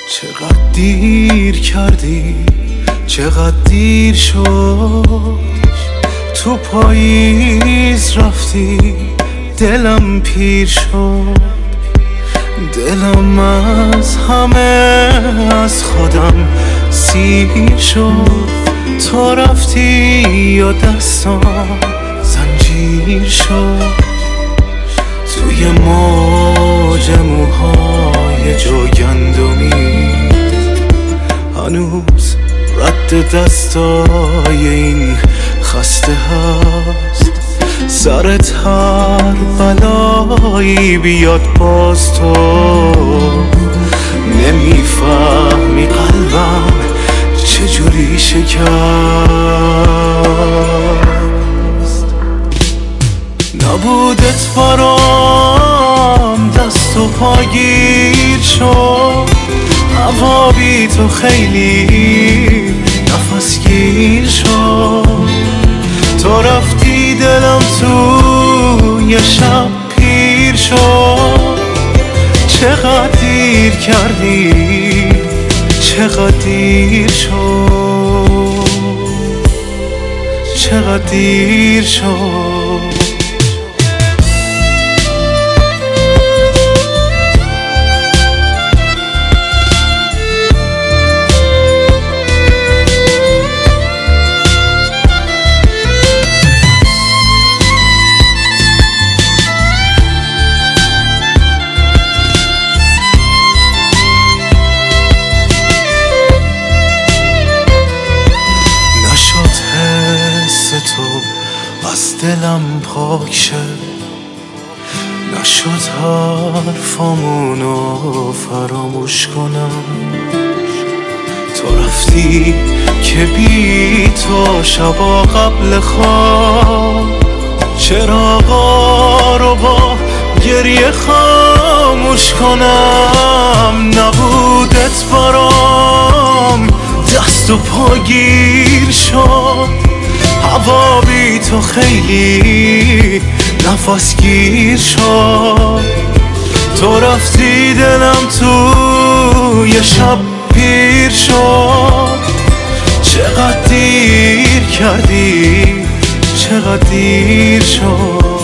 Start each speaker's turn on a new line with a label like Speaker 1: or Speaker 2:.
Speaker 1: چقدر دیر کردی، چقدر دیر شد. تو پاییز رفتی، دلم پیر شد. دلم از همه از خودم سیر شد. تو رفتی و دستام زنجیر شد. توی موج موهای جوگندمی هنوز رد دستای این خسته هست. سرت هر بلایی بیاد باز تو نمیفهمی قلبم چجوری شکست. نبودت برام دست و پاگیر شد. هوا بی تو خیلی نفس گیر شد. تو رفتی دلم تو یه شب پیر شد. چقدر دیر کردی، چقدر دیر شد، چقدر دیر شد. تو از دلم پاک شد. نشد حرفامونو فراموش کنم. تو رفتی که بی تو شبا قبل خواب چراغا رو با گریه خاموش کنم. نبودت برام دست و پا گیر شد. هوا بی تو خیلی نفس گیر شد. تو رفتی دلم تو یه شب پیر شد. چقدر دیر کردی، چقدر دیر شد.